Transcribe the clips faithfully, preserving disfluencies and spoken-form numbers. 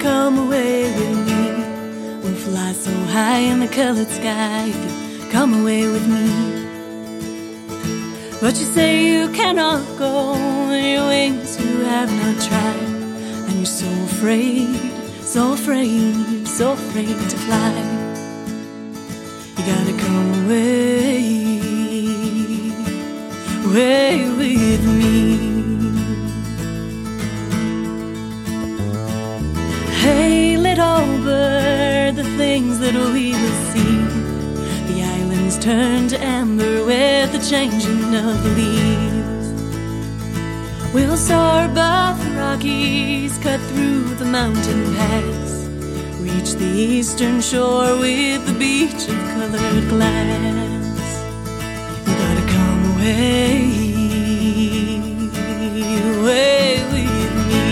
come away with me. We'll fly so high in the colored sky if you come away with me. But you say you cannot go on your wings, you have not tried. And you're so afraid, so afraid, so afraid to fly. You gotta come away, away with me. Hey, little bird, the things that we will see. The islands turn to amber with the changing of the leaves. We'll soar above the Rockies, cut through the mountain pass, reach the eastern shore with the beach of colored glass. You gotta come away, away with me.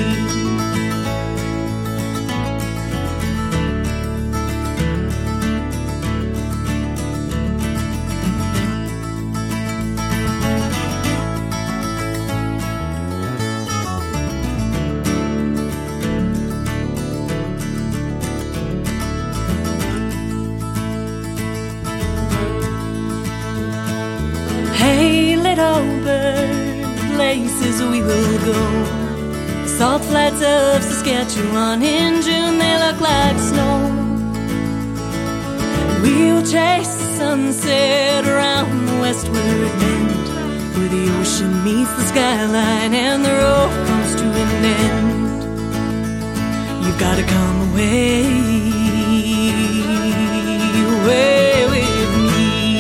Hey, little bird, places we will go. Salt flats of Saskatchewan in June, they look like snow. We'll chase the sunset around the westward bend, where the ocean meets the skyline and the road comes to an end. You've gotta come away, away with me.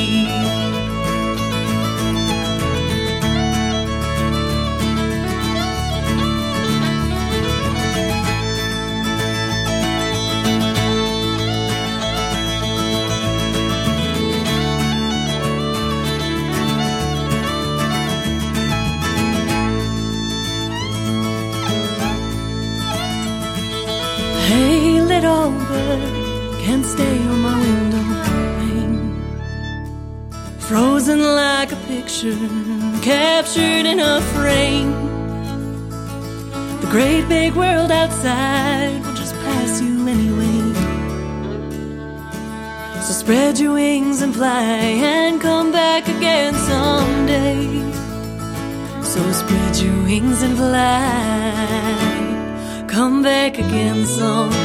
Hey, little bird, can't stay on my window pane. Frozen like a picture, captured in a frame. The great big world outside will just pass you anyway. So spread your wings and fly and come back again someday. So spread your wings and fly, come back again someday.